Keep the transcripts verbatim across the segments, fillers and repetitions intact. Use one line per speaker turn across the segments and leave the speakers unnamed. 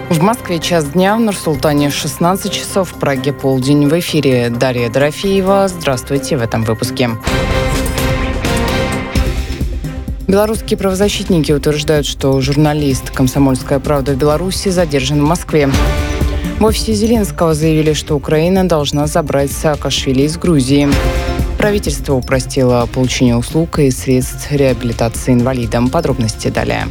В Москве час дня, в Нур-Султане шестнадцать часов, в Праге полдень. В эфире Дарья Дорофеева. Здравствуйте в этом выпуске. Белорусские правозащитники утверждают, что журналист «Комсомольская правда» в Беларуси задержан в Москве. В офисе Зеленского заявили, что Украина должна забрать Саакашвили из Грузии. Правительство упростило получение услуг и средств реабилитации инвалидам. Подробности далее.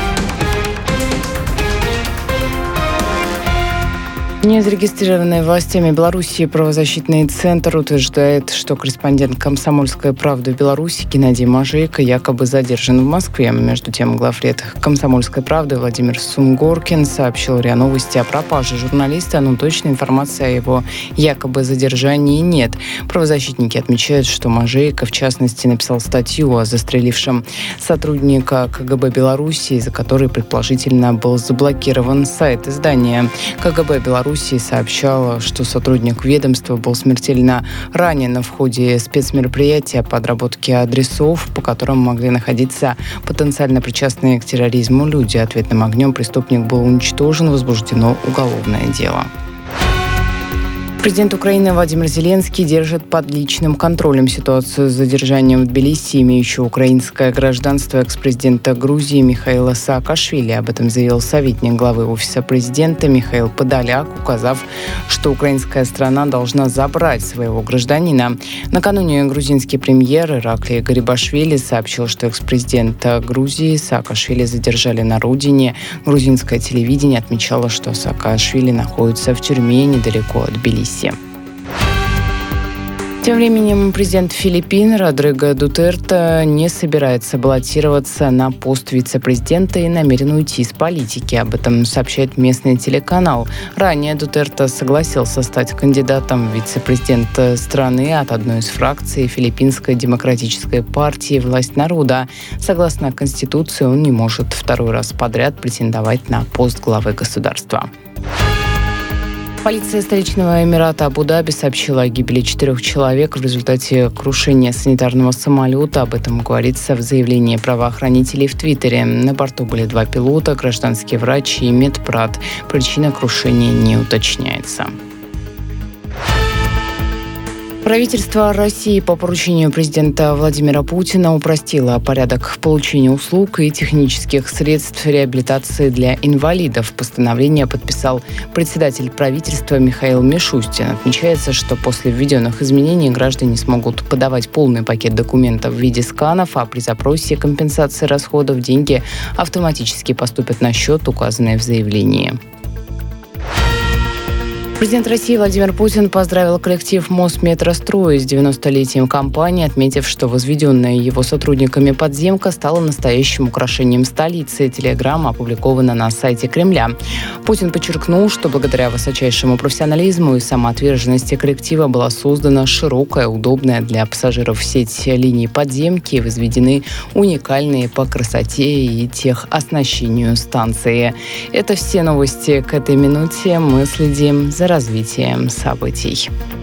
Незарегистрированный властями Беларуси правозащитный центр утверждает, что корреспондент «Комсомольской правды» в Беларуси Геннадий Мажейко якобы задержан в Москве. Между тем, главред «Комсомольской правды» Владимир Сунгоркин сообщил РИА Новости о пропаже журналиста, но точной информации о его якобы задержании нет. Правозащитники отмечают, что Мажейко, в частности, написал статью о застрелившем сотрудника КГБ Беларуси, из-за которой, предположительно, был заблокирован сайт издания. КГБ Беларуси сообщала, что сотрудник ведомства был смертельно ранен в ходе спецмероприятия по отработке адресов, по которым могли находиться потенциально причастные к терроризму люди. Ответным огнем преступник был уничтожен, возбуждено уголовное дело. Президент Украины Владимир Зеленский держит под личным контролем ситуацию с задержанием в Тбилиси имеющего украинское гражданство экс-президента Грузии Михаила Саакашвили. Об этом заявил советник главы Офиса президента Михаил Подоляк, указав, что украинская страна должна забрать своего гражданина. Накануне грузинский премьер Ираклий Гарибашвили сообщил, что экс-президента Грузии Саакашвили задержали на родине. Грузинское телевидение отмечало, что Саакашвили находится в тюрьме недалеко от Тбилиси. Тем временем президент Филиппин Родриго Дутерте не собирается баллотироваться на пост вице-президента и намерен уйти из политики. Об этом сообщает местный телеканал. Ранее Дутерте согласился стать кандидатом в вице-президента страны от одной из фракций Филиппинской демократической партии «Власть народа». Согласно Конституции, он не может второй раз подряд претендовать на пост главы государства. Полиция столичного Эмирата Абу-Даби сообщила о гибели четырех человек в результате крушения санитарного самолета. Об этом говорится в заявлении правоохранителей в Твиттере. На борту были два пилота, гражданский врач и медпрат. Причина крушения не уточняется. Правительство России по поручению президента Владимира Путина упростило порядок получения услуг и технических средств реабилитации для инвалидов. Постановление подписал председатель правительства Михаил Мишустин. Отмечается, что после введенных изменений граждане смогут подавать полный пакет документов в виде сканов, а при запросе компенсации расходов деньги автоматически поступят на счет, указанный в заявлении. Президент России Владимир Путин поздравил коллектив Мосметрострой с девяностолетием компании, отметив, что возведенная его сотрудниками подземка стала настоящим украшением столицы. Телеграмма опубликована на сайте Кремля. Путин подчеркнул, что благодаря высочайшему профессионализму и самоотверженности коллектива была создана широкая, удобная для пассажиров сеть линий подземки и возведены уникальные по красоте и техоснащению станции. Это все новости к этой минуте. Мы следим за развитием событий.